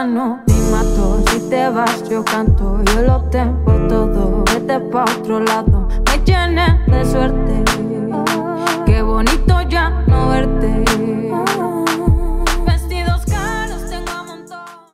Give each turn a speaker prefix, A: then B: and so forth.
A: no ni mato. Si te vas yo canto, yo lo tengo todo. Vete pa' otro lado, me llené de suerte. Qué bonito ya no verte.